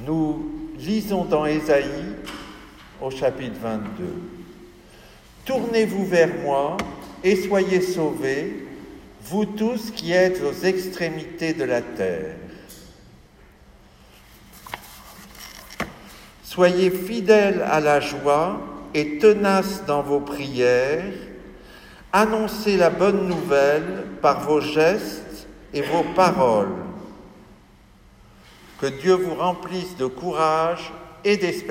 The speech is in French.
Nous lisons dans Ésaïe, au chapitre 22. « Tournez-vous vers moi et soyez sauvés, vous tous qui êtes aux extrémités de la terre. Soyez fidèles à la joie et tenaces dans vos prières, annoncez la bonne nouvelle par vos gestes et vos paroles. Que Dieu vous remplisse de courage et d'espérance. »